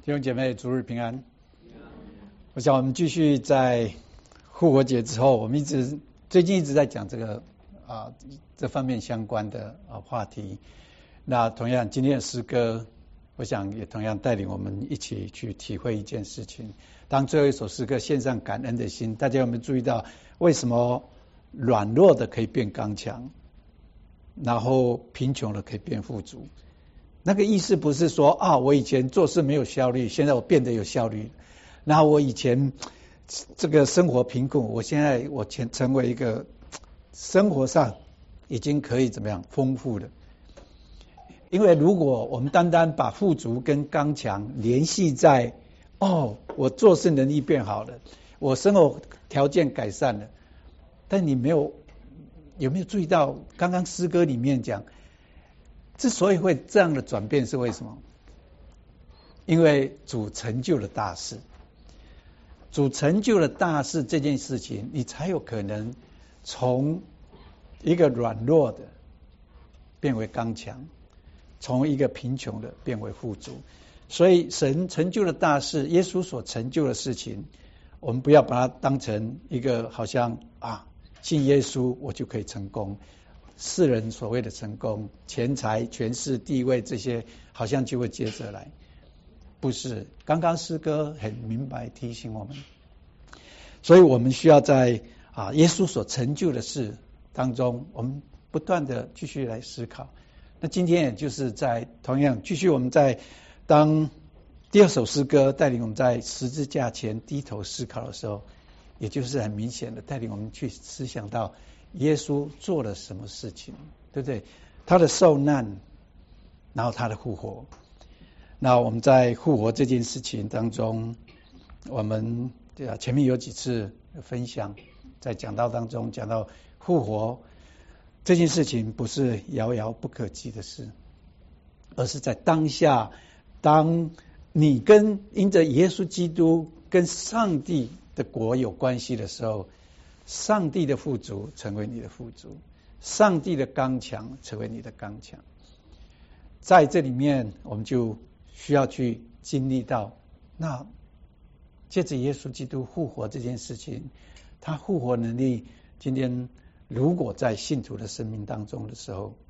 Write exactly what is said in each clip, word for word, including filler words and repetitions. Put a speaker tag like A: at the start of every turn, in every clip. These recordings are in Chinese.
A: 弟兄姐妹，主日平安。我想我们继续在复活节之后，我们一直最近一直在讲这个啊这方面相关的啊话题。那同样今天的诗歌，我想也同样带领我们一起去体会一件事情。当最后一首诗歌献上感恩的心，大家有没有注意到为什么软弱的可以变刚强，然后贫穷的可以变富足？那个意思不是说啊，我以前做事没有效率，现在我变得有效率。然后我以前这个生活贫困，我现在我成成为一个生活上已经可以怎么样丰富的。因为如果我们单单把富足跟刚强联系在哦，我做事能力变好了，我生活条件改善了，但你没有有没有注意到刚刚诗歌里面讲？之所以会这样的转变是为什么？因为主成就了大事，主成就了大事这件事情，你才有可能从一个软弱的变为刚强，从一个贫穷的变为富足。所以神成就了大事，耶稣所成就的事情，我们不要把它当成一个好像啊，信耶稣我就可以成功。世人所谓的成功，钱财、权势、地位这些，好像就会接着来。不是，刚刚诗歌很明白提醒我们，所以我们需要在啊耶稣所成就的事当中，我们不断的继续来思考。那今天也就是在同样继续我们在当第二首诗歌带领我们在十字架前低头思考的时候，也就是很明显的带领我们去思想到耶稣做了什么事情，对不对？他的受难，然后他的复活。那我们在复活这件事情当中，我们对啊前面有几次分享，在讲道当中讲到复活这件事情不是遥遥不可及的事，而是在当下，当你跟因着耶稣基督跟上帝的国有关系的时候，上帝的富足成为你的富足，上帝的刚强成为你的刚强。在这里面我们就需要去经历到，那借着耶稣基督复活这件事情，他复活能力今天如果在信徒的生命当中的时候，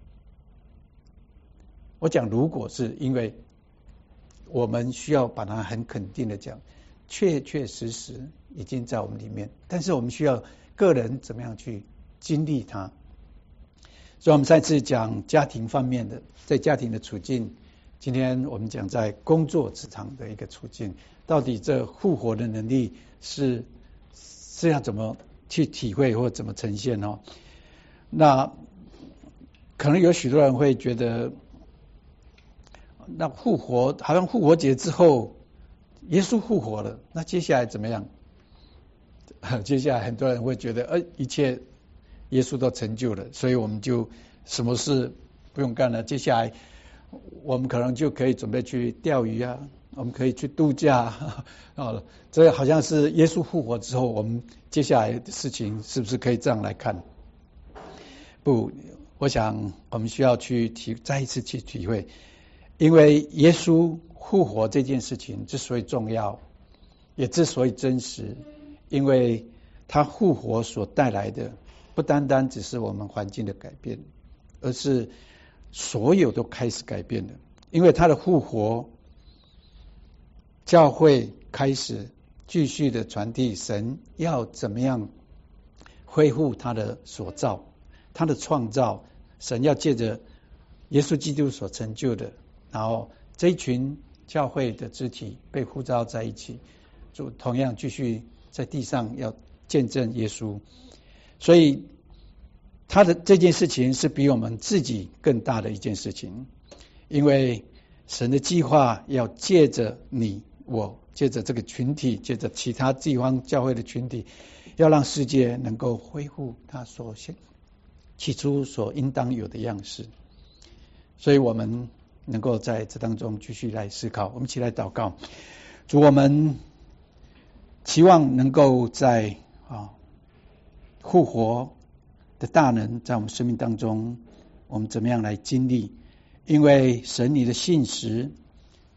A: 我讲如果是因为我们需要把它很肯定的讲，确确实实已经在我们里面，但是我们需要个人怎么样去经历它。所以我们上次讲家庭方面的，在家庭的处境，今天我们讲在工作职场的一个处境，到底这复活的能力是是要怎么去体会或怎么呈现哦？那可能有许多人会觉得，那复活好像复活节之后耶稣复活了，那接下来怎么样？接下来很多人会觉得，呃，一切耶稣都成就了，所以我们就什么事不用干了。接下来我们可能就可以准备去钓鱼啊，我们可以去度假啊。这好像是耶稣复活之后，我们接下来的事情是不是可以这样来看？不，我想我们需要去体再一次去体会，因为耶稣复活这件事情之所以重要，也之所以真实，因为他复活所带来的不单单只是我们环境的改变，而是所有都开始改变了。因为他的复活，教会开始继续的传递神要怎么样恢复他的所造，他的创造，神要借着耶稣基督所成就的，然后这一群教会的肢体被呼召在一起，就同样继续在地上要见证耶稣。所以他的这件事情是比我们自己更大的一件事情，因为神的计划要借着你我，借着这个群体，借着其他地方教会的群体，要让世界能够恢复他所起初所应当有的样式。所以我们能够在这当中继续来思考。我们一起来祷告。主，我们期望能够在啊复活的大能在我们生命当中，我们怎么样来经历？因为神你的信实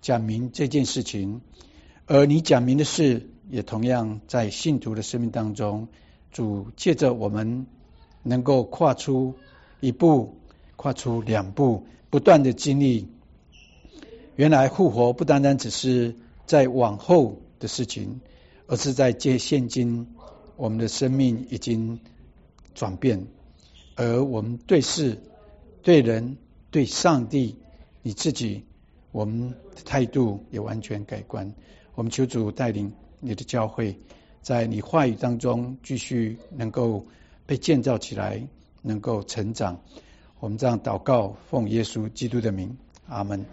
A: 讲明这件事情，而你讲明的事，也同样在信徒的生命当中，主借着我们能够跨出一步，跨出两步，不断的经历。原来复活不单单只是在往后的事情，而是在借现今我们的生命已经转变，而我们对事、对人、对上帝、你自己，我们的态度也完全改观。我们求主带领你的教会，在你话语当中继续能够被建造起来，能够成长。我们这样祷告，奉耶稣基督的名，阿们。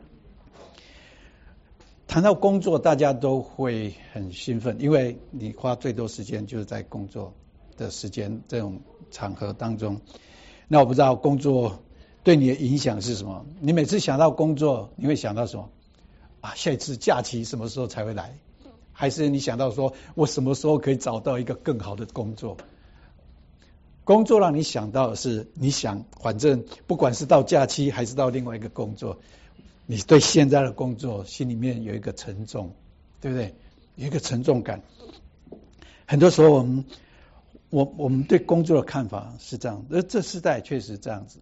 A: 谈到工作，大家都会很兴奋，因为你花最多时间就是在工作的时间这种场合当中。那我不知道工作对你的影响是什么？你每次想到工作，你会想到什么？啊，下一次假期什么时候才会来？还是你想到说我什么时候可以找到一个更好的工作？工作让你想到的是，你想反正不管是到假期还是到另外一个工作，你对现在的工作心里面有一个沉重，对不对？有一个沉重感。很多时候我们我我们对工作的看法是这样，而这世代确实这样子。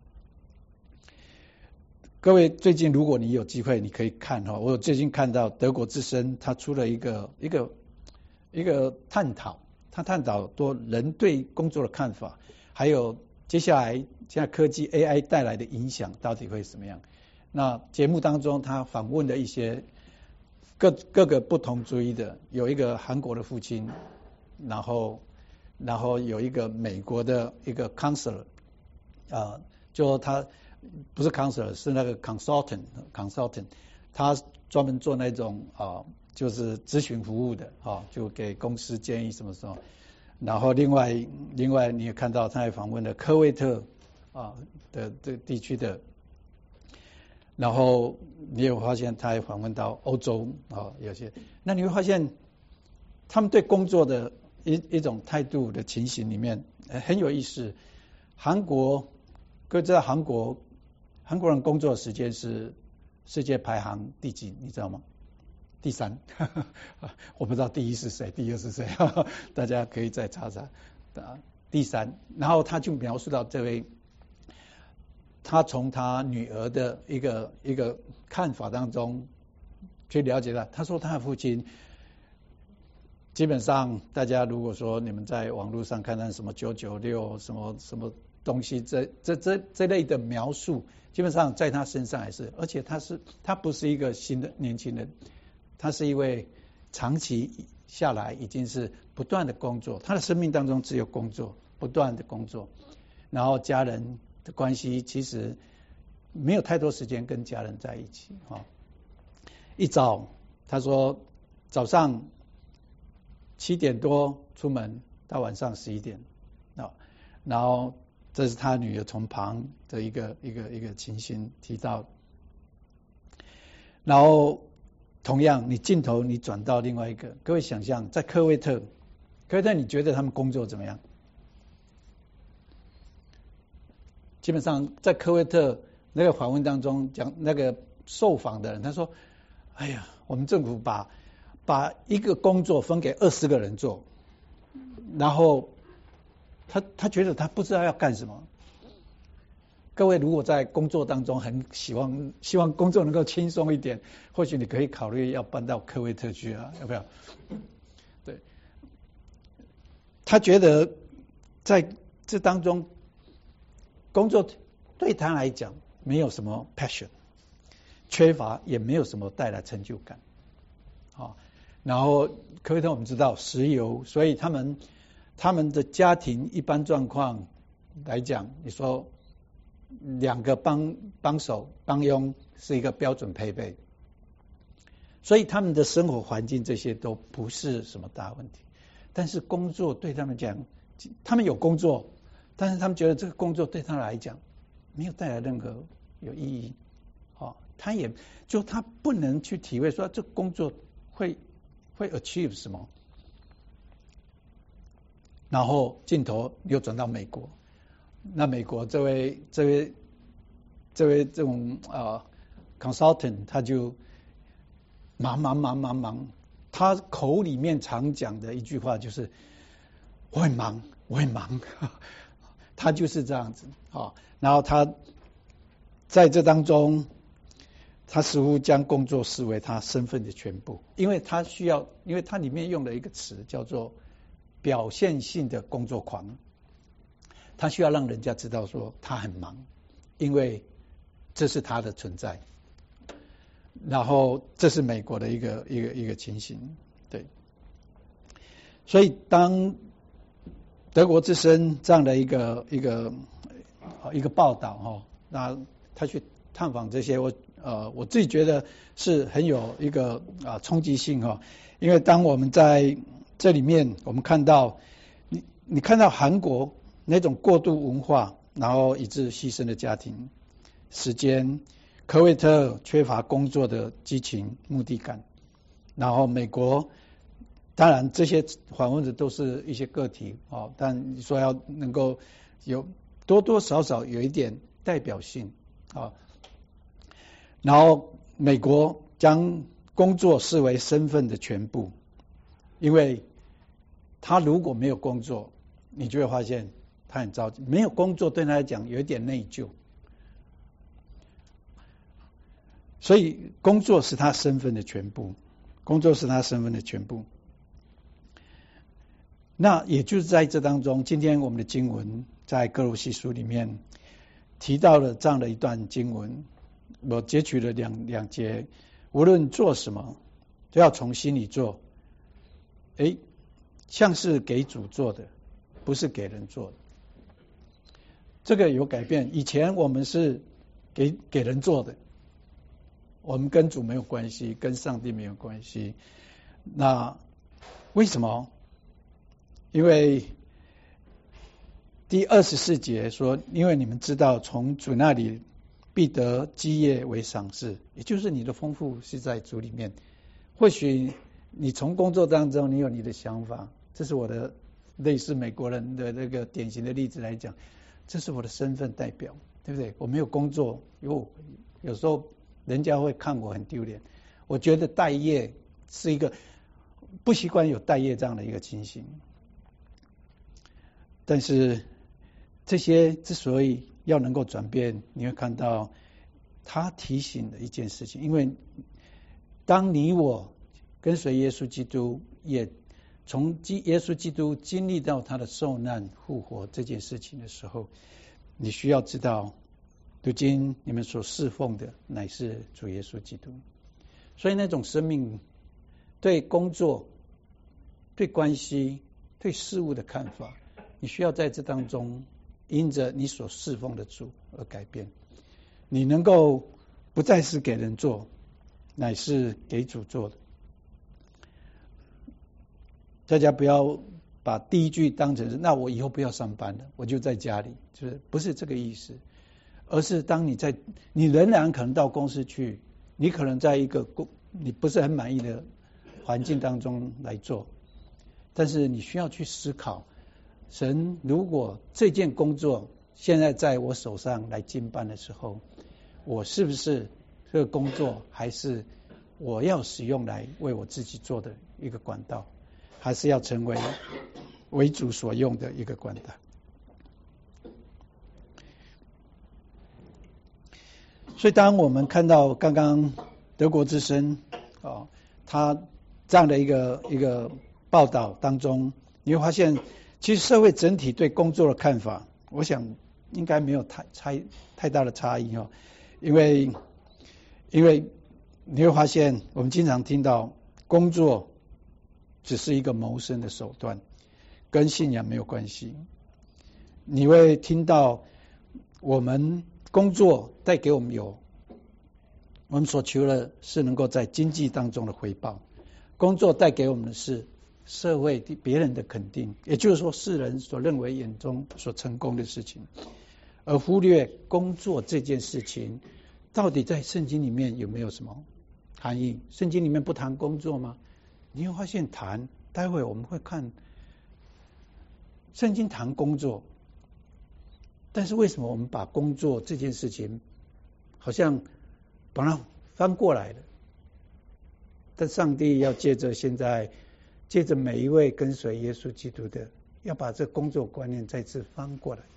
A: 各位，最近如果你有机会，你可以看哈，我最近看到德国之声，他出了一个一个一个探讨，他探讨多人对工作的看法，还有接下来现在科技 A I 带来的影响到底会什么样？那节目当中，他访问了一些各各个不同族裔的，有一个韩国的父亲，然后然后有一个美国的一个 counselor， 啊、呃，就他不是 counselor， 是那个 consultant consultant， 他专门做那种啊、呃，就是咨询服务的啊、哦，就给公司建议什么什么。然后另外另外你也看到，他还访问了科威特啊的这地区的。然后你也会发现，他还访问到欧洲啊，有些，那你会发现他们对工作的一一种态度的情形里面很有意思。韩国，各位知道韩国韩国人工作时间是世界排行第几？你知道吗？第三，我不知道第一是谁，第二是谁，大家可以再查查。第三，然后他就描述到这位。他从他女儿的一个一个看法当中去了解到，他说他的父亲基本上，大家如果说你们在网络上看到什么九九六什么什么东西，这这这这类的描述，基本上在他身上也是，而且他是他不是一个新的年轻人，他是一位长期下来已经是不断的工作，他的生命当中只有工作，不断的工作，然后家人的关系其实没有太多时间跟家人在一起哈。一早他说早上七点多出门到晚上十一点啊，然后这是他女儿从旁的一个一个一个情形提到。然后同样你镜头你转到另外一个，各位想象在科威特，科威特你觉得他们工作怎么样？基本上在科威特那个访问当中讲，那个受访的人他说：“哎呀，我们政府把把一个工作分给二十个人做，然后他他觉得他不知道要干什么。”各位如果在工作当中很希望希望工作能够轻松一点，或许你可以考虑要搬到科威特去啊，要不要？对，他觉得在这当中。工作对他来讲没有什么 passion， 缺乏也没有什么带来成就感。好，然后科威特我们知道石油，所以他们他们的家庭一般状况来讲，你说两个帮帮手帮佣是一个标准配备，所以他们的生活环境这些都不是什么大问题。但是工作对他们讲，他们有工作。但是他们觉得这个工作对他来讲没有带来任何有意义，哦，他也就他不能去体会说这工作会会 achieve 什么。然后镜头又转到美国，那美国这位这位这位这种啊、呃、consultant 他就忙忙忙忙忙，他口里面常讲的一句话就是我很忙，我很忙，他就是这样子啊。然后他在这当中，他似乎将工作视为他身份的全部，因为他需要，因为他里面用了一个词叫做表现性的工作狂，他需要让人家知道说他很忙，因为这是他的存在。然后这是美国的一个一个一个情形，对。所以当德国之声这样的一个一个一个报道哈，那他去探访这些，我呃我自己觉得是很有一个啊冲击性哈，因为当我们在这里面我们看到你你看到韩国那种过度文化，然后以致牺牲的家庭时间。科威特缺乏工作的激情、目的感，然后美国，当然这些访问者都是一些个体哦，但你说要能够有多多少少有一点代表性啊。然后美国将工作视为身份的全部，因为他如果没有工作，你就会发现他很着急，没有工作对他来讲有一点内疚。所以工作是他身份的全部，工作是他身份的全部。那也就是在这当中，今天我们的经文在歌罗西书里面提到了这样的一段经文，我截取了两两节，无论做什么都要从心里做，诶，像是给主做的，不是给人做的。这个有改变，以前我们是给给人做的。我们跟主没有关系，跟上帝没有关系。那为什么？因为第二十四节说，因为你们知道从主那里必得基业为赏赐，也就是你的丰富是在主里面。或许你从工作当中你有你的想法，这是我的类似美国人的那个典型的例子来讲，这是我的身份代表，对不对？我没有工作，有有时候。人家会看我很丢脸，我觉得待业是一个不习惯有待业这样的一个情形。但是这些之所以要能够转变，你会看到他提醒的一件事情，因为当你我跟随耶稣基督，也从耶稣基督经历到他的受难复活这件事情的时候，你需要知道。如今你们所侍奉的乃是主耶稣基督，所以那种生命对工作、对关系、对事物的看法，你需要在这当中因着你所侍奉的主而改变。你能够不再是给人做，乃是给主做的。大家不要把第一句当成是那我以后不要上班了，我就在家里，就是不是这个意思。而是当你在，你仍然可能到公司去，你可能在一个工你不是很满意的环境当中来做，但是你需要去思考，神如果这件工作现在在我手上来经办的时候，我是不是这个工作还是我要使用来为我自己做的一个管道，还是要成为为主所用的一个管道。所以当我们看到刚刚德国之声哦，他这样的一个一个报道当中，你会发现其实社会整体对工作的看法，我想应该没有太差太大的差异哦，因为因为你会发现我们经常听到工作只是一个谋生的手段，跟信仰没有关系。你会听到我们工作带给我们有，我们所求的是能够在经济当中的回报，工作带给我们的是社会别人的肯定，也就是说世人所认为眼中所成功的事情，而忽略工作这件事情到底在圣经里面有没有什么含义。圣经里面不谈工作吗？你会发现谈，待会我们会看圣经谈工作，但是为什么我们把工作这件事情好像把它翻过来了？ 但上帝要借着现在借着每一位跟随耶稣基督的，要把这工作观念再次翻过来。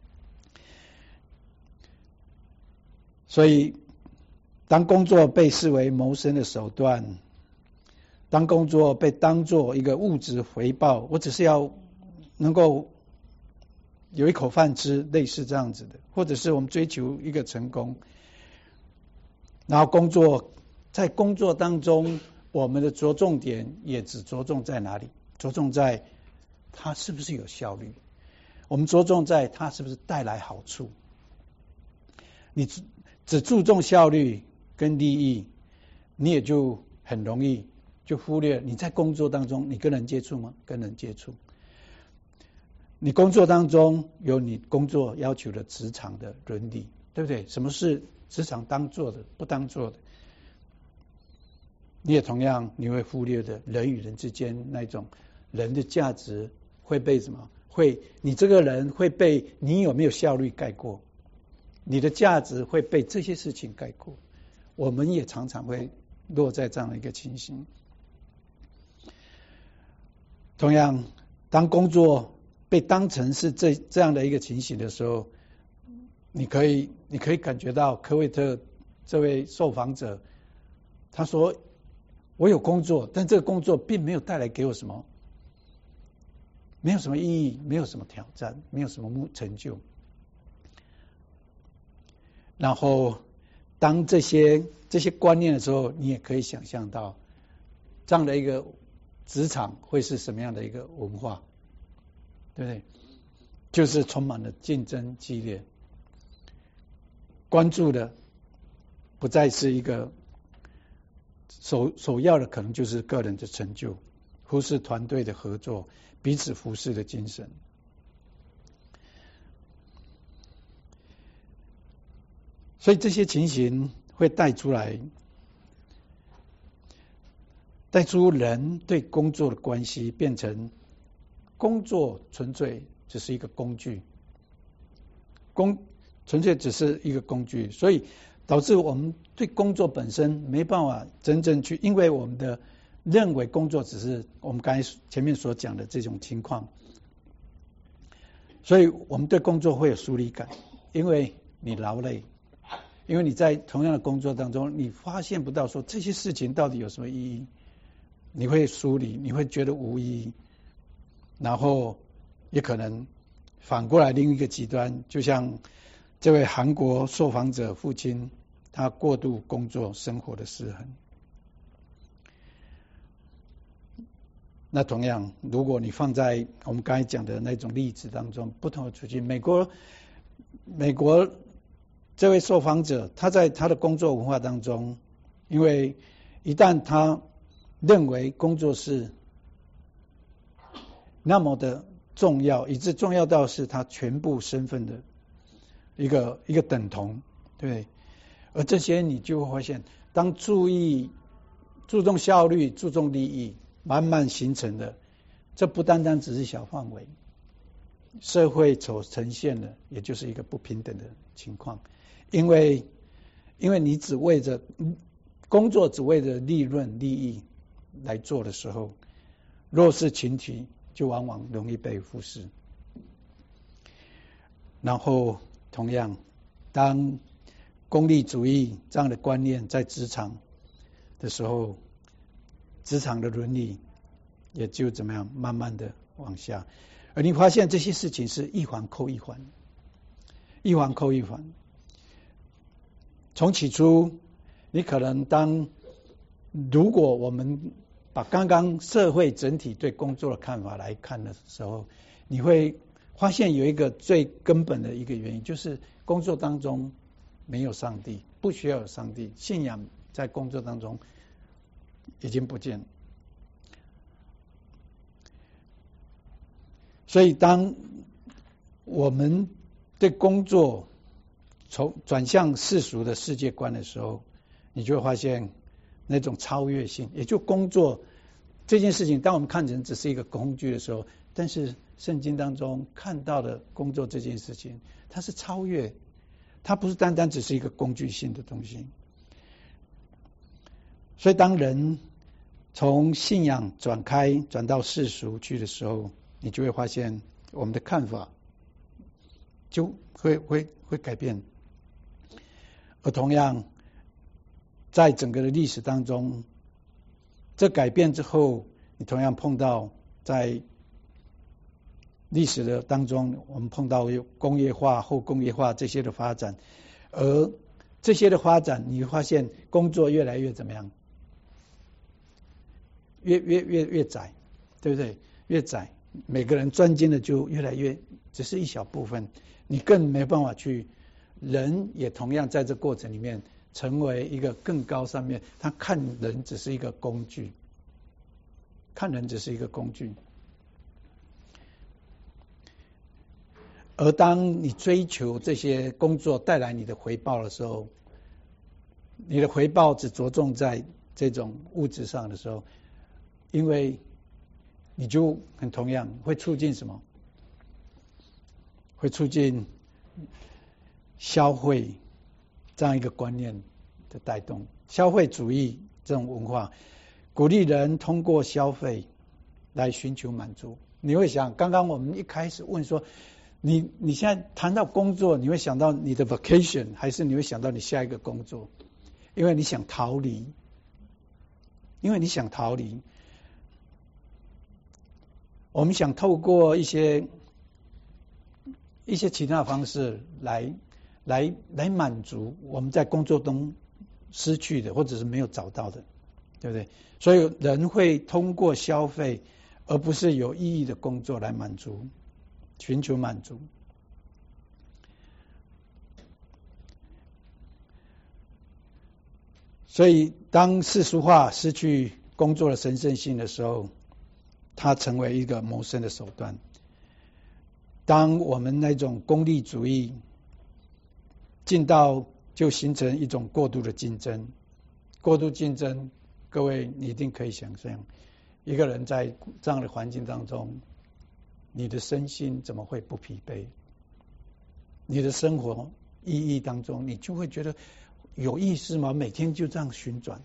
A: 所以当工作被视为谋生的手段，当工作被当作一个物质回报，我只是要能够有一口饭吃，类似这样子的，或者是我们追求一个成功，然后工作在工作当中，我们的着重点也只着重在哪里？着重在它是不是有效率，我们着重在它是不是带来好处。你只只注重效率跟利益，你也就很容易就忽略你在工作当中你跟人接触吗？跟人接触。你工作当中有你工作要求的职场的伦理，对不对？什么是职场当做的，不当做的？你也同样你会忽略的人与人之间那种人的价值会被什么？会你这个人会被你有没有效率盖过，你的价值会被这些事情盖过。我们也常常会落在这样的一个情形。同样，当工作被当成是这这样的一个情形的时候，你可以你可以感觉到科威特这位受访者他说，我有工作，但这个工作并没有带来给我什么，没有什么意义，没有什么挑战，没有什么成就。然后当这些这些观念的时候，你也可以想象到这样的一个职场会是什么样的一个文化，对不对？就是充满了竞争激烈，关注的不再是一个首首要的，可能就是个人的成就，忽视团队的合作，彼此服侍的精神。所以这些情形会带出来，带出人对工作的关系变成工作纯粹只是一个工具，工纯粹只是一个工具，所以导致我们对工作本身没办法真正去，因为我们的认为工作只是我们刚才前面所讲的这种情况，所以我们对工作会有疏离感，因为你劳累，因为你在同样的工作当中，你发现不到说这些事情到底有什么意义，你会疏离，你会觉得无意义，然后也可能反过来另一个极端，就像这位韩国受访者父亲，他过度工作生活的失衡。那同样，如果你放在我们刚才讲的那种例子当中，不同的处境，美国美国这位受访者，他在他的工作文化当中，因为一旦他认为工作是那么的重要，以致重要到是他全部身份的一个一个等同，对。而这些你就会发现，当注意注重效率、注重利益慢慢形成的，这不单单只是小范围，社会所呈现的也就是一个不平等的情况。因为因为你只为着工作只为着利润利益来做的时候，弱势群体就往往容易被忽视。然后同样，当功利主义这样的观念在职场的时候，职场的伦理也就怎么样慢慢的往下，而你发现这些事情是一环扣一环，一环扣一环。从起初，你可能当如果我们把刚刚社会整体对工作的看法来看的时候，你会发现有一个最根本的一个原因，就是工作当中没有上帝，不需要有上帝，信仰在工作当中已经不见。所以当我们对工作从转向世俗的世界观的时候，你就会发现那种超越性，也就工作这件事情，当我们看成只是一个工具的时候，但是圣经当中看到的工作这件事情，它是超越，它不是单单只是一个工具性的东西。所以当人从信仰转开转到世俗去的时候，你就会发现我们的看法就会会会改变。而同样在整个的历史当中，这改变之后，你同样碰到在历史的当中，我们碰到有工业化、后工业化这些的发展，而这些的发展，你会发现工作越来越怎么样？越越越越窄，对不对？越窄，每个人专精的就越来越，只是一小部分，你更没办法去。人也同样在这过程里面成为一个更高上面，他看人只是一个工具，看人只是一个工具。而当你追求这些工作带来你的回报的时候，你的回报只着重在这种物质上的时候，因为你就很同样会促进什么？会促进消费这样一个观念的带动，消费主义这种文化，鼓励人通过消费来寻求满足。你会想，刚刚我们一开始问说，你你现在谈到工作，你会想到你的 vacation， 还是你会想到你下一个工作？因为你想逃离，因为你想逃离。我们想透过一些一些其他的方式来。来来满足我们在工作中失去的，或者是没有找到的，对不对？所以人会通过消费，而不是有意义的工作来满足，寻求满足。所以当世俗化失去工作的神圣性的时候，它成为一个谋生的手段。当我们那种功利主义进到，就形成一种过度的竞争，过度竞争，各位你一定可以想象，一个人在这样的环境当中，你的身心怎么会不疲惫？你的生活意义当中，你就会觉得有意思吗？每天就这样旋转，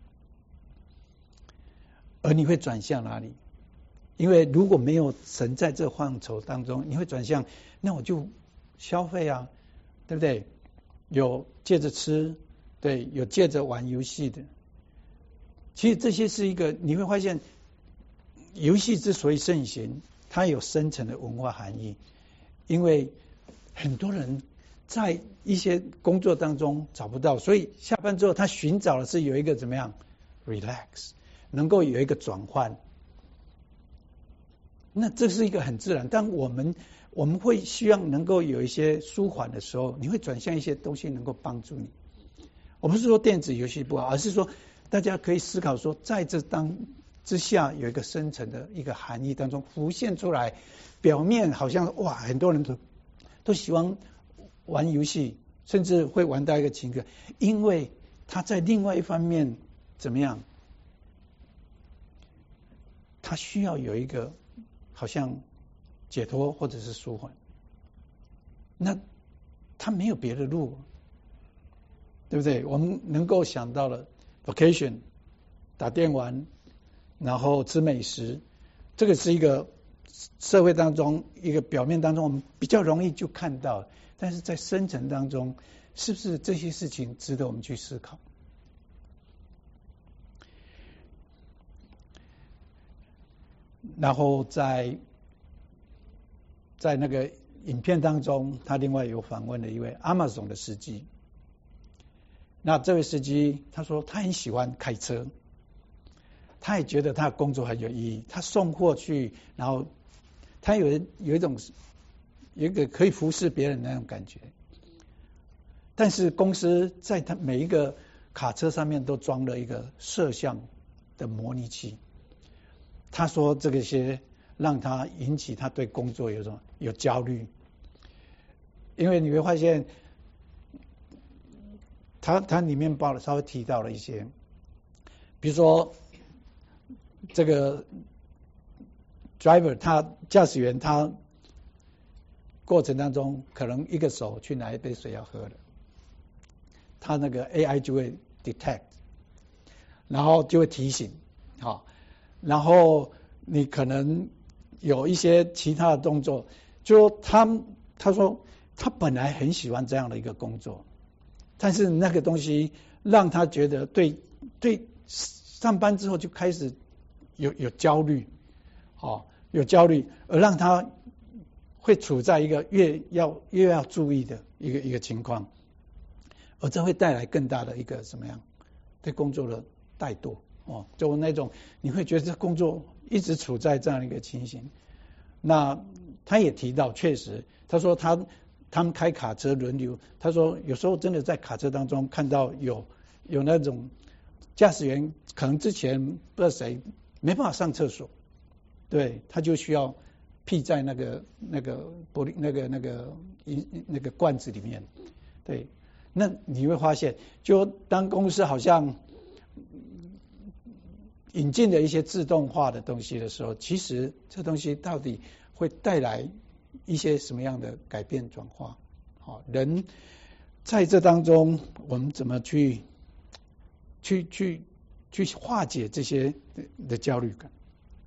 A: 而你会转向哪里？因为如果没有神在这范畴当中，你会转向，那我就消费啊，对不对？有借着吃，对，有借着玩游戏的。其实这些是一个，你会发现，游戏之所以盛行，它有深层的文化含义。因为很多人在一些工作当中找不到，所以下班之后他寻找的是有一个怎么样 relax， 能够有一个转换。那这是一个很自然，但我们我们会希望能够有一些舒缓的时候，你会转向一些东西能够帮助你。我不是说电子游戏不好，而是说大家可以思考说，在这当之下有一个深层的一个含义当中浮现出来。表面好像哇，很多人都都喜欢玩游戏，甚至会玩到一个情歌，因为他在另外一方面怎么样，他需要有一个好像解脱或者是舒缓，那他没有别的路，对不对？我们能够想到了 vacation 打电玩，然后吃美食，这个是一个社会当中一个表面当中我们比较容易就看到，但是在深层当中，是不是这些事情值得我们去思考？然后在在那个影片当中，他另外有访问了一位 Amazon 的司机。那这位司机他说他很喜欢开车，他也觉得他的工作很有意义，他送货去，然后他有有一种有一个可以服侍别人的那种感觉。但是公司在他每一个卡车上面都装了一个摄像的模拟器，他说这个些让他引起他对工作有种有焦虑，因为你会发现他他里面报了稍微提到了一些，比如说这个 driver 他驾驶员他过程当中可能一个手去拿一杯水要喝了，他那个 A I 就会 detect， 然后就会提醒， 好，然后你可能有一些其他的动作，就他他说他本来很喜欢这样的一个工作，但是那个东西让他觉得对对上班之后就开始有有焦虑，哦，有焦虑，而让他会处在一个越要越要注意的一个一个情况，而这会带来更大的一个什么样对工作的怠惰哦，就那种你会觉得这工作一直处在这样一个情形。那他也提到，确实，他说他他们开卡车轮流，他说有时候真的在卡车当中看到有有那种驾驶员可能之前不知道谁没办法上厕所，对，他就需要屁在那个那个玻璃那个那个那个罐子里面，对，那你会发现，就当公司好像引进了一些自动化的东西的时候，其实这东西到底会带来一些什么样的改变转化？好，人在这当中，我们怎么去去去去化解这些的焦虑感？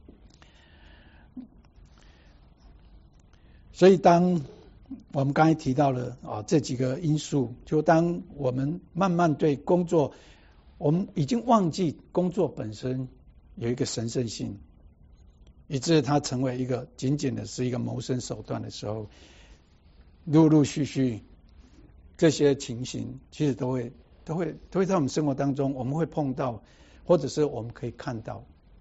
A: 所以，当我们刚才提到了啊这几个因素，就当我们慢慢对工作，我们已经忘记工作本身有一个神圣性，以致它成为一个仅仅的是一个谋生手段的时候，陆陆续续这些情形，其实都会都会都会在我们生活当中，我们会碰到，或者是我们可以看到。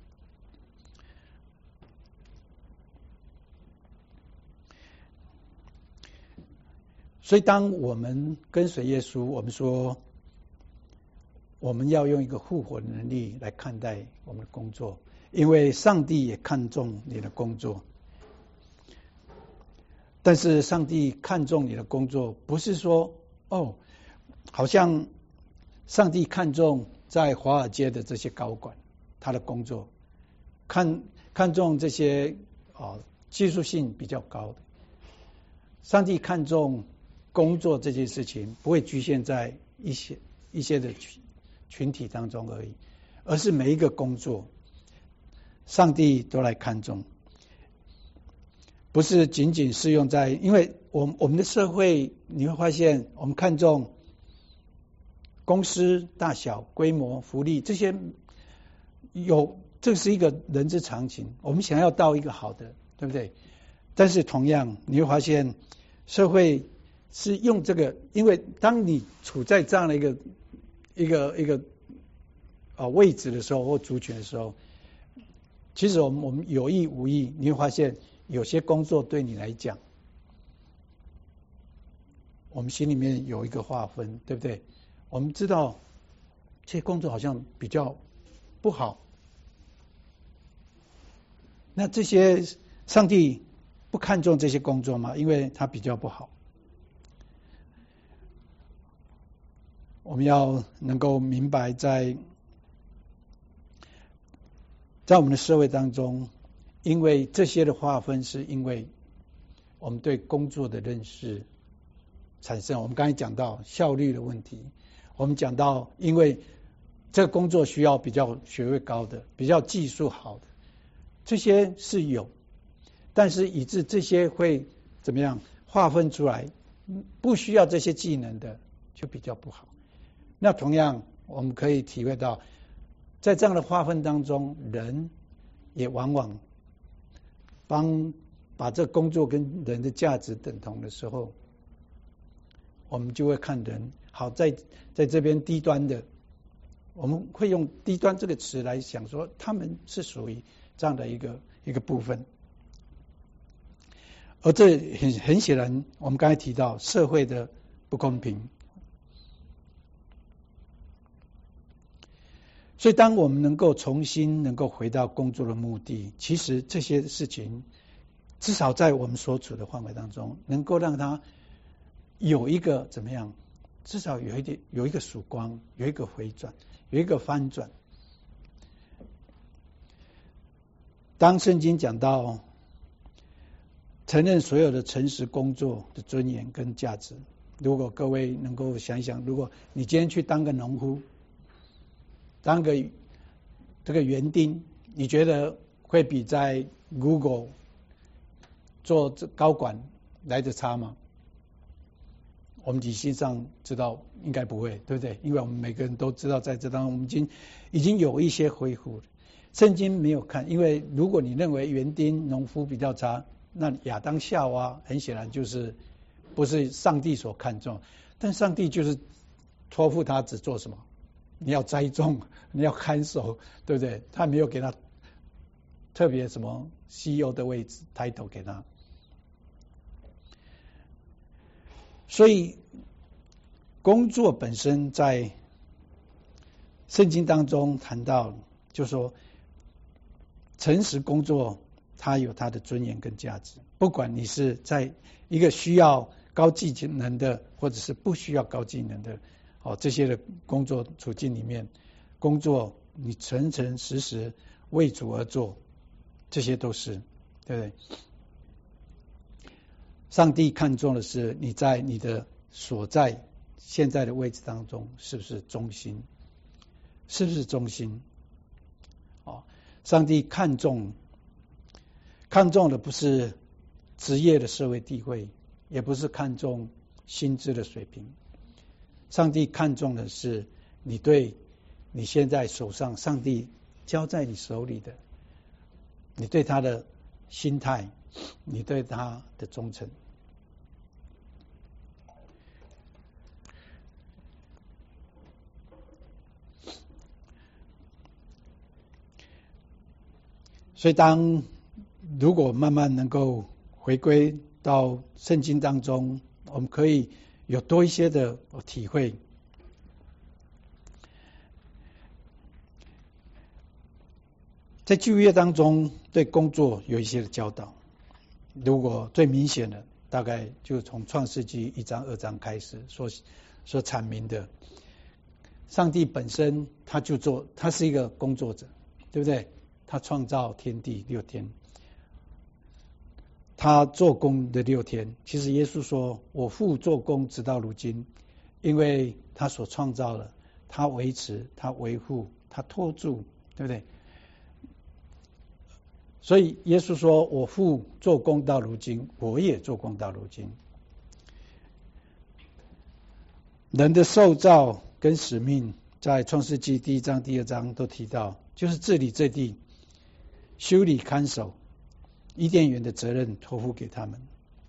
A: 所以，当我们跟随耶稣，我们说我们要用一个复活的能力来看待我们的工作，因为上帝也看重你的工作。但是，上帝看重你的工作，不是说哦，好像上帝看重在华尔街的这些高管他的工作，看看重这些啊技术性比较高的。上帝看重工作这件事情不会局限在一些一些的群群体当中而已，而是每一个工作，上帝都来看重，不是仅仅适用在，因为我我们的社会你会发现，我们看重公司大小、规模、福利这些，有这是一个人之常情，我们想要到一个好的，对不对？但是同样你会发现，社会是用这个，因为当你处在这样的一个一个一个啊位置的时候，或族群的时候，其实我们我们有意无意，你会发现有些工作对你来讲，我们心里面有一个划分，对不对？我们知道这些工作好像比较不好，那这些上帝不看重这些工作吗？因为它比较不好。我们要能够明白在，在在我们的社会当中，因为这些的划分是因为我们对工作的认识产生。我们刚才讲到效率的问题，我们讲到因为这个工作需要比较学位高的、比较技术好的，这些是有，但是以致这些会怎么样划分出来，不需要这些技能的就比较不好。那同样我们可以体会到，在这样的划分当中，人也往往帮把这工作跟人的价值等同的时候，我们就会看人好在在这边低端的，我们会用低端这个词来想说他们是属于这样的一个一个部分。而这很很显然，我们刚才提到社会的不公平。所以当我们能够重新能够回到工作的目的，其实这些事情至少在我们所处的范围当中，能够让它有一个怎么样，至少有一点有一个曙光，有一个回转，有一个翻转。当圣经讲到承认所有的诚实工作的尊严跟价值，如果各位能够想一想，如果你今天去当个农夫，当个这个园丁，你觉得会比在 Google 做高管来得差吗？我们理性上知道应该不会，对不对？因为我们每个人都知道，在这当中我们已经已经有一些恢复了。圣经没有看，因为如果你认为园丁、农夫比较差，那亚当夏娃很显然就是不是上帝所看重。但上帝就是托付他只做什么？你要栽种，你要看守，对不对？他没有给他特别什么 C E O 的位置 title 给他。所以工作本身在圣经当中谈到，就是说诚实工作它有它的尊严跟价值，不管你是在一个需要高技能的或者是不需要高技能的哦这些的工作处境里面，工作你诚诚实实为主而做，这些都是对不对？上帝看重的是你在你的所在现在的位置当中是不是忠心，是不是忠心？哦，上帝看重看重的不是职业的社会地位，也不是看重薪资的水平，上帝看重的是你对你现在手上上帝交在你手里的，你对他的心态，你对他的忠诚。所以当如果慢慢能够回归到圣经当中，我们可以有多一些的体会。在旧约当中对工作有一些的教导，如果最明显的大概就从创世纪一章二章开始所所阐明的，上帝本身他就做，他是一个工作者，对不对？他创造天地六天，他做工的六天。其实耶稣说，我父做工直到如今，因为他所创造的，他维持，他维护，他托住，对不对？所以耶稣说，我父做工到如今，我也做工到如今。人的受造跟使命在创世纪第一章第二章都提到，就是治理这地，修理看守，伊甸园的责任托付给他们。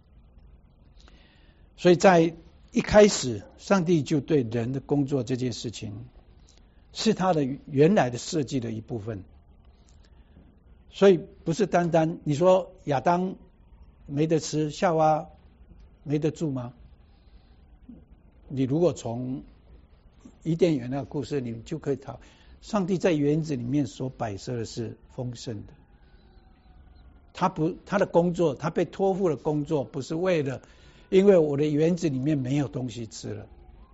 A: 所以在一开始上帝就对人的工作这件事情是他的原来的设计的一部分，所以不是单单你说亚当没得吃，夏娃没得住吗？你如果从伊甸园那个故事你就可以讨，上帝在园子里面所摆设的是丰盛的，他不他的工作，他被托付的工作不是为了因为我的园子里面没有东西吃了，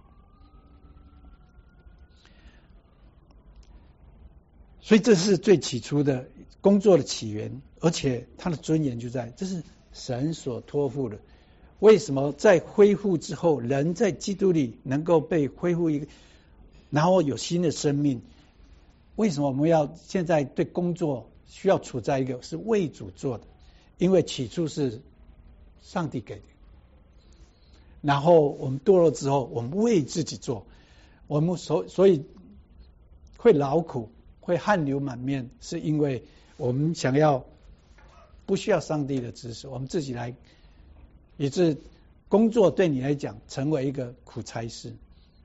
A: 所以这是最起初的工作的起源，而且他的尊严就在，这是神所托付的。为什么在恢复之后，人在基督里能够被恢复一个，然后有新的生命？为什么我们要现在对工作需要处在一个是为主做的？因为起初是上帝给的，然后我们堕落之后，我们为自己做，我们所所以会劳苦，会汗流满面，是因为我们想要不需要上帝的指示，我们自己来，以致工作对你来讲成为一个苦差事。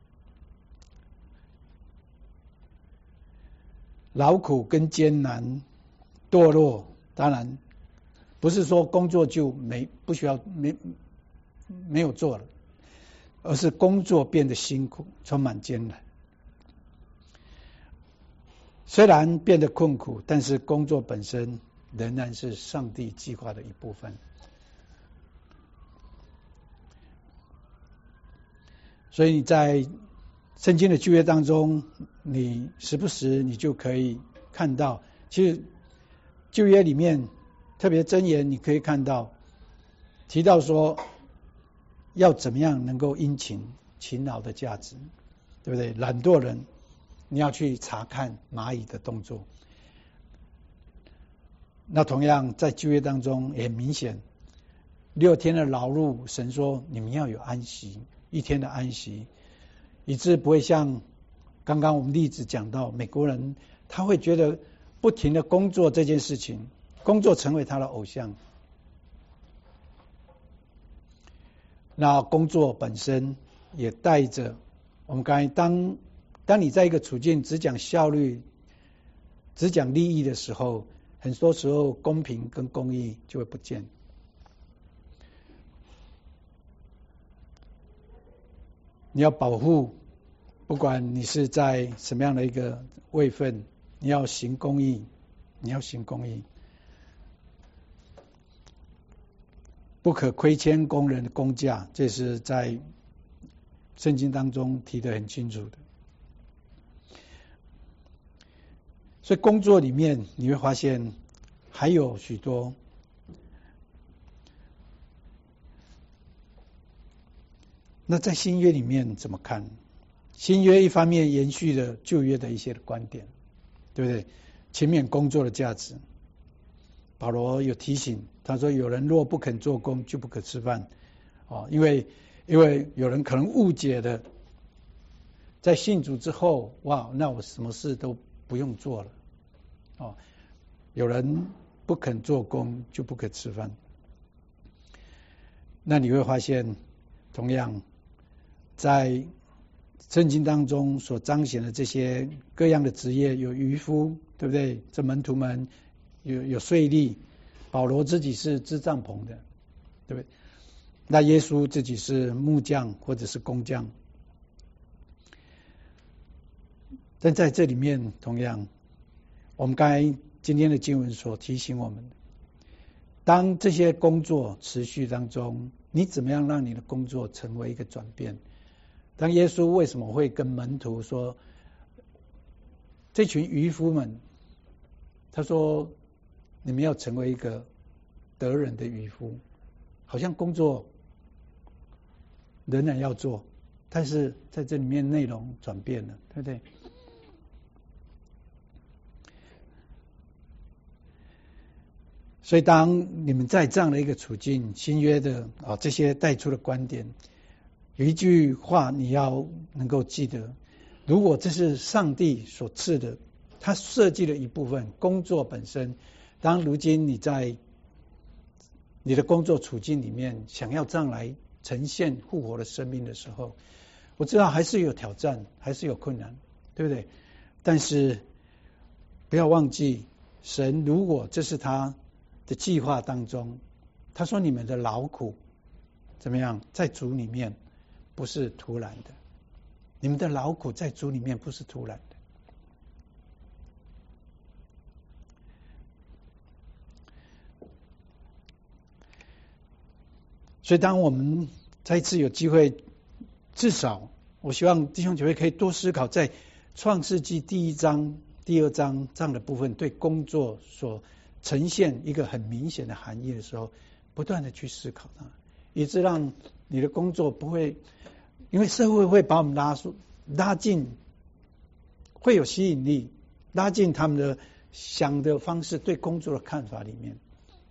A: 劳苦跟艰难、堕落，当然不是说工作就没不需要没没有做了，而是工作变得辛苦，充满艰难。虽然变得困苦，但是工作本身仍然是上帝计划的一部分。所以在圣经的旧约当中，你时不时你就可以看到，其实旧约里面特别箴言，你可以看到提到说要怎么样能够殷勤勤劳的价值，对不对？懒惰人你要去查看蚂蚁的动作， 那同样在旧约当中也明显，六天的劳碌，神说你们要有安息，一天的安息，以致不会像刚刚我们例子讲到，美国人他会觉得不停的工作这件事情，工作成为他的偶像。那工作本身也带着我们刚才当当你在一个处境只讲效率、只讲利益的时候，很多时候公平跟公义就会不见。你要保护，不管你是在什么样的一个位分，你要行公义，你要行公义，不可亏欠工人的工价，这是在圣经当中提得很清楚的。所以工作里面你会发现还有许多。那在新约里面怎么看？新约一方面延续了旧约的一些的观点，对不对？勤勉工作的价值。保罗有提醒，他说有人若不肯做工，就不可吃饭。哦，因为因为有人可能误解的，在信主之后，哇，那我什么事都不用做了。哦，有人不肯做工，就不可吃饭。那你会发现，同样在圣经当中所彰显的这些各样的职业，有渔夫，对不对？这门徒们有有税吏，保罗自己是织帐篷的，对不对？那耶稣自己是木匠或者是工匠。但在这里面，同样，我们刚才今天的经文所提醒我们的，当这些工作持续当中，你怎么样让你的工作成为一个转变？当耶稣为什么会跟门徒说，这群渔夫们，他说你们要成为一个得人的渔夫，好像工作仍然要做，但是在这里面内容转变了，对不对？所以当你们在这样的一个处境，新约的啊这些带出的观点，有一句话你要能够记得，如果这是上帝所赐的，他设计的一部分工作本身，当如今你在你的工作处境里面想要这样来呈现复活的生命的时候，我知道还是有挑战，还是有困难，对不对？但是不要忘记，神如果这是他的计划当中，他说你们的劳苦怎么样，在主里面不是突然的，你们的劳苦在主里面不是突然的。所以当我们再一次有机会，至少我希望弟兄姐妹可以多思考，在创世纪第一章、第二章这样的部分对工作所呈现一个很明显的含义的时候，不断的去思考它，以致让你的工作不会，因为社会会把我们拉出拉进，会有吸引力，拉进他们的想的方式对工作的看法里面。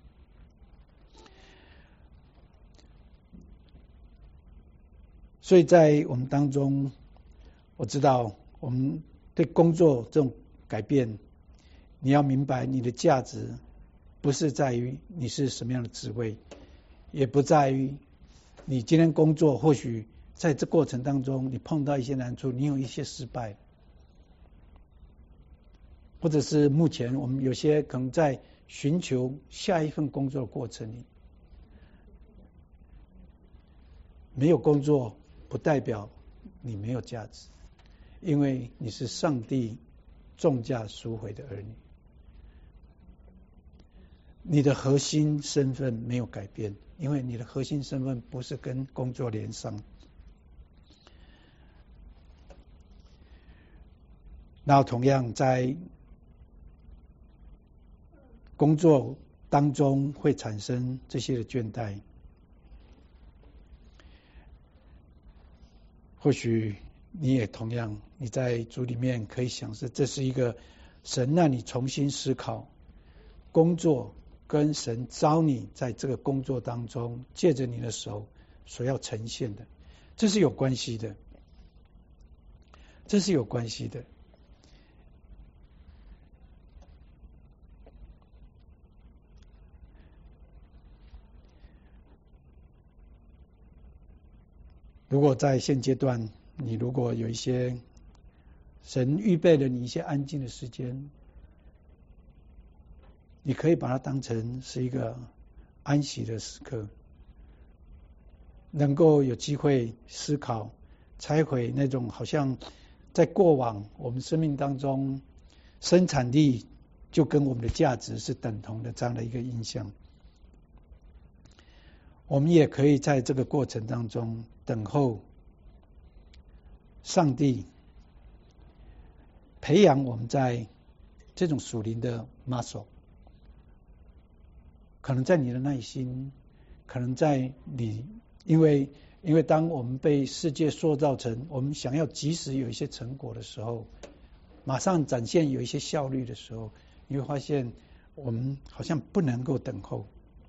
A: 所以在我们当中，我知道我们对工作这种改变，你要明白你的价值不是在于你是什么样的职位，也不在于你今天工作或许在这过程当中你碰到一些难处，你有一些失败，或者是目前我们有些可能在寻求下一份工作的过程里，没有工作不代表你没有价值，因为你是上帝重价赎回的儿女，你的核心身份没有改变，因为你的核心身份不是跟工作连上。那同样在工作当中会产生这些的倦怠，或许你也同样，你在主里面可以想是这是一个神让你重新思考工作跟神召你在这个工作当中，借着你的手所要呈现的，这是有关系的，这是有关系的。如果在现阶段，你如果有一些神预备了你一些安静的时间，你可以把它当成是一个安息的时刻，能够有机会思考拆毁那种好像在过往我们生命当中生产力就跟我们的价值是等同的这样的一个印象。我们也可以在这个过程当中等候上帝培养我们在这种属灵的 muscle， 可能在你的耐心，可能在你因为因为当我们被世界塑造成我们想要及时有一些成果的时候，马上展现有一些效率的时候，你会发现我们好像不能够等候。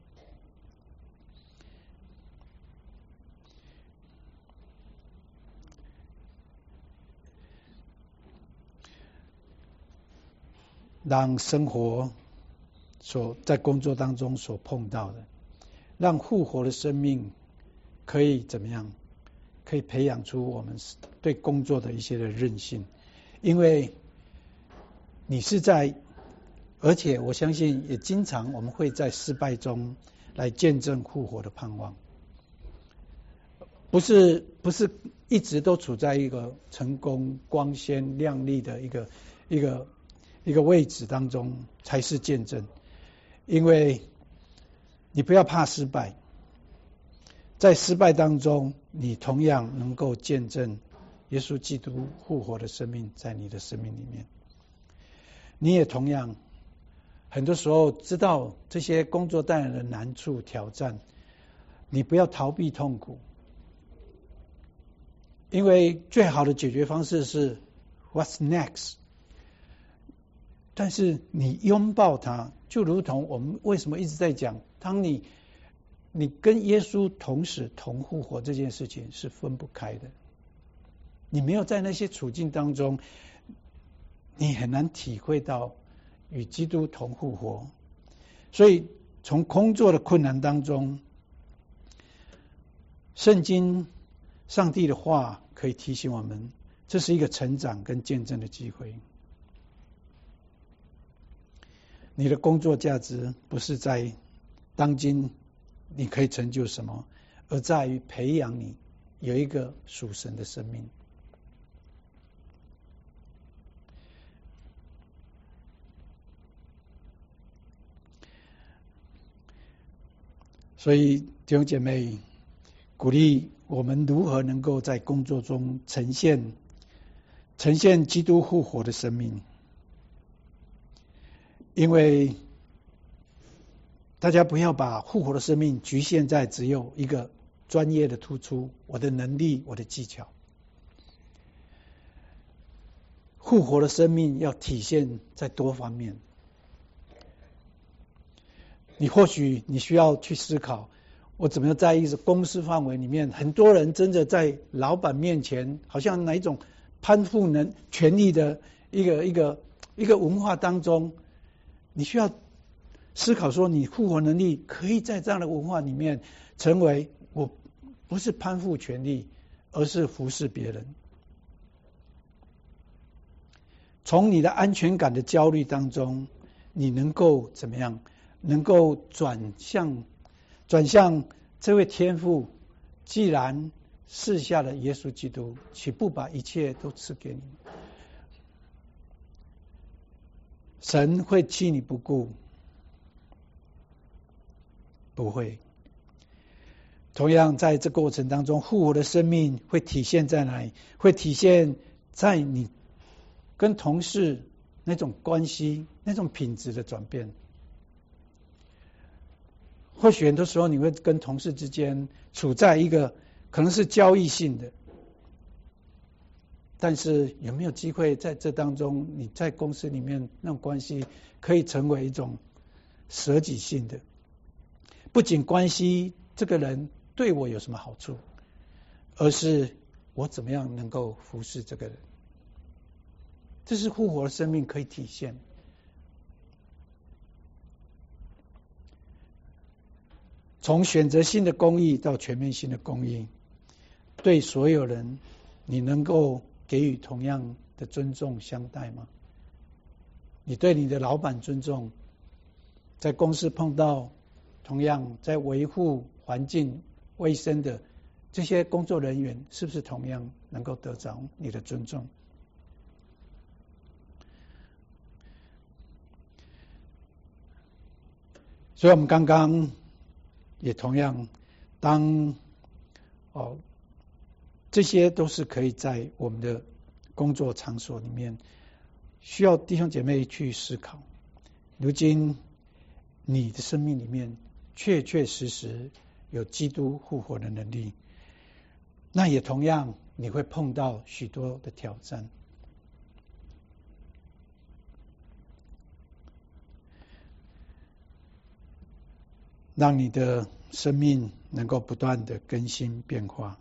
A: 让生活所在工作当中所碰到的，让复活的生命可以怎么样？可以培养出我们对工作的一些的韧性，因为你是在，而且我相信也经常我们会在失败中来见证复活的盼望，不是不是一直都处在一个成功、光鲜、亮丽的一个一个。一个位置当中才是见证，因为你不要怕失败，在失败当中你同样能够见证耶稣基督复活的生命在你的生命里面。你也同样很多时候知道这些工作带来的难处挑战，你不要逃避痛苦，因为最好的解决方式是 What's next？但是你拥抱它，就如同我们为什么一直在讲，当你你跟耶稣同时同复活这件事情是分不开的。你没有在那些处境当中，你很难体会到与基督同复活。所以从工作的困难当中，圣经上帝的话可以提醒我们，这是一个成长跟见证的机会。你的工作价值不是在当今你可以成就什么，而在于培养你有一个属神的生命。所以弟兄姐妹，鼓励我们如何能够在工作中呈现呈现基督复活的生命。因为大家不要把复活的生命局限在只有一个专业的突出，我的能力，我的技巧。复活的生命要体现在多方面。你或许你需要去思考，我怎么样在一个公司范围里面，很多人真的在老板面前，好像哪一种攀附能权力的一个一个一个文化当中。你需要思考说，你复活能力可以在这样的文化里面成为，我不是攀附权力，而是服侍别人。从你的安全感的焦虑当中，你能够怎么样？能够转向转向这位天父，既然赐下了耶稣基督，岂不把一切都赐给你？神会弃你不顾？不会。同样在这过程当中，复活的生命会体现在哪里？会体现在你跟同事那种关系、那种品质的转变。或许很多时候你会跟同事之间处在一个可能是交易性的，但是有没有机会在这当中，你在公司里面那种关系可以成为一种舍己性的，不仅关系这个人对我有什么好处，而是我怎么样能够服侍这个人。这是复活的生命可以体现。从选择性的公义到全面性的公义，对所有人，你能够给予同样的尊重相待吗？你对你的老板尊重，在公司碰到同样在维护环境卫生的这些工作人员，是不是同样能够得着你的尊重？所以我们刚刚也同样，当哦，这些都是可以在我们的工作场所里面，需要弟兄姐妹去思考。如今你的生命里面确确实实有基督复活的能力，那也同样你会碰到许多的挑战。让你的生命能够不断的更新变化。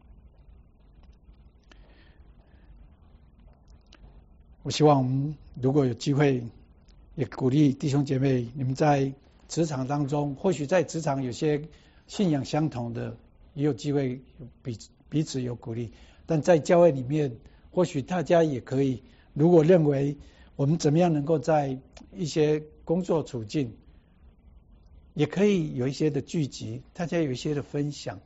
A: 我希望我们如果有机会，也鼓励弟兄姐妹，你们在职场当中，或许在职场有些信仰相同的，也有机会彼彼此有鼓励。但在教会里面，或许大家也可以，如果认为我们怎么样能够在一些工作处境，也可以有一些的聚集，大家有一些的分享，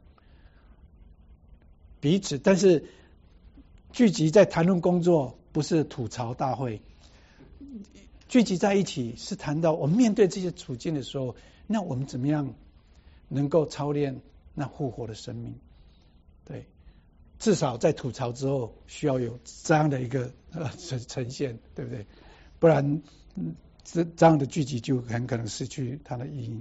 A: 彼此。但是聚集在谈论工作，不是吐槽大会。聚集在一起是谈到我们面对这些处境的时候，那我们怎么样能够操练那复活的生命？对，至少在吐槽之后，需要有这样的一个呃呈呈现，对不对？不然这这样的聚集就很可能失去它的意义。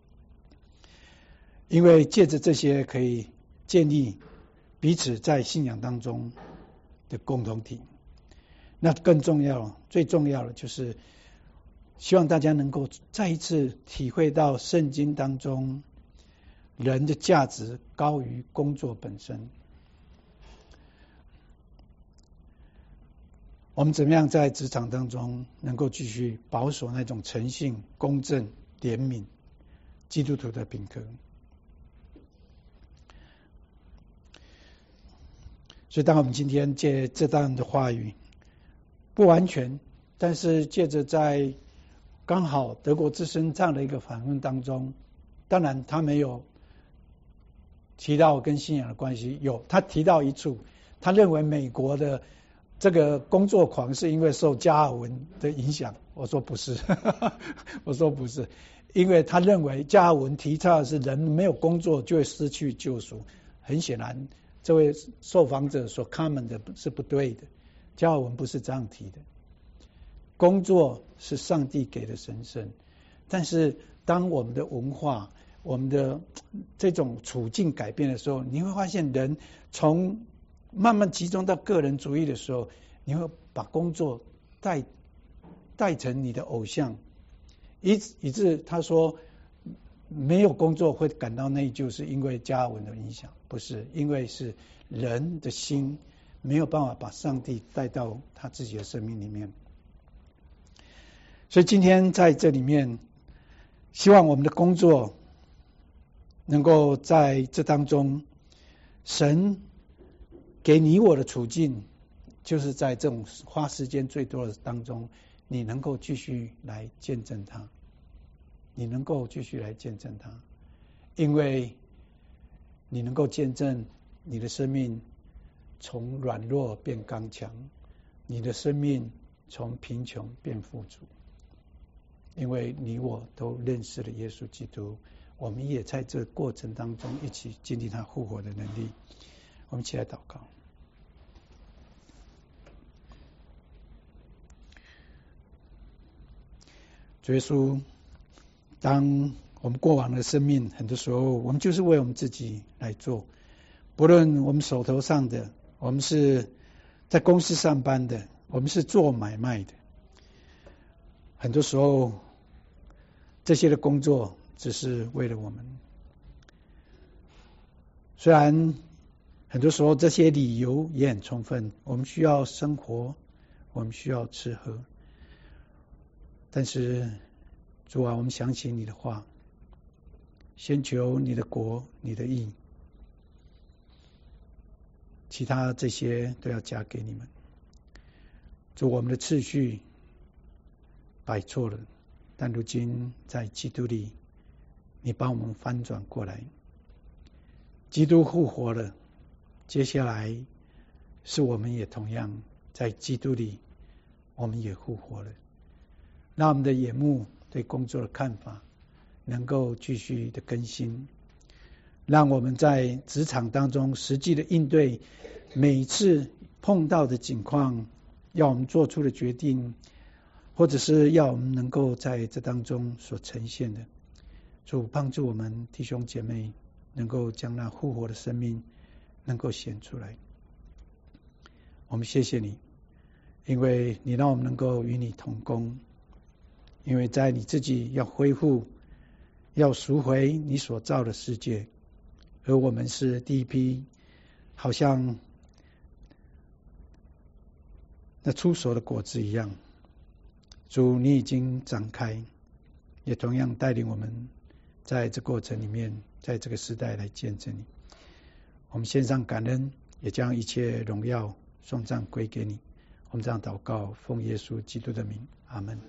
A: 因为借着这些可以建立彼此在信仰当中的共同体。那更重要，最重要的就是希望大家能够再一次体会到圣经当中人的价值高于工作本身。我们怎么样在职场当中能够继续保守那种诚信、公正、怜悯、基督徒的品格？所以当我们今天借这段的话语，不完全，但是借着在刚好德国之声这样的一个访问当中，当然他没有提到跟信仰的关系，有他提到一处，他认为美国的这个工作狂是因为受加尔文的影响。我说不是，我说不是，因为他认为加尔文提倡的是人没有工作就会失去救赎。很显然这位受访者所 comment 的是不对的，加尔文不是这样提的。工作是上帝给的神圣，但是当我们的文化、我们的这种处境改变的时候，你会发现人从慢慢集中到个人主义的时候，你会把工作带带成你的偶像，以以致他说没有工作会感到内疚，是因为加尔文的影响，不是，因为是人的心没有办法把上帝带到他自己的生命里面。所以今天在这里面，希望我们的工作能够在这当中，神给你我的处境，就是在这种花时间最多的当中，你能够继续来见证他，你能够继续来见证他，因为你能够见证你的生命从软弱变刚强，你的生命从贫穷变富足，因为你我都认识了耶稣基督，我们也在这过程当中一起经历他复活的能力。我们一起来祷告。主耶稣，当我们过往的生命，很多时候我们就是为我们自己来做，不论我们手头上的，我们是在公司上班的，我们是做买卖的，很多时候这些的工作只是为了我们。虽然很多时候这些理由也很充分，我们需要生活，我们需要吃喝，但是主啊，我们想起你的话，先求你的国，你的义，其他这些都要加给你们。主，我们的次序摆错了，但如今在基督里，你帮我们翻转过来。基督复活了，接下来是我们也同样在基督里，我们也复活了。让我们的眼目对工作的看法能够继续的更新，让我们在职场当中实际的应对每次碰到的情况，要我们做出的决定，或者是要我们能够在这当中所呈现的。主帮助我们弟兄姐妹能够将那复活的生命能够显出来。我们谢谢你，因为你让我们能够与你同工，因为在你自己要恢复，要赎回你所造的世界，而我们是第一批好像那出熟的果子一样。主，你已经展开，也同样带领我们在这过程里面，在这个时代来见证你。我们献上感恩，也将一切荣耀颂赞归给你。我们这样祷告，奉耶稣基督的名，阿们。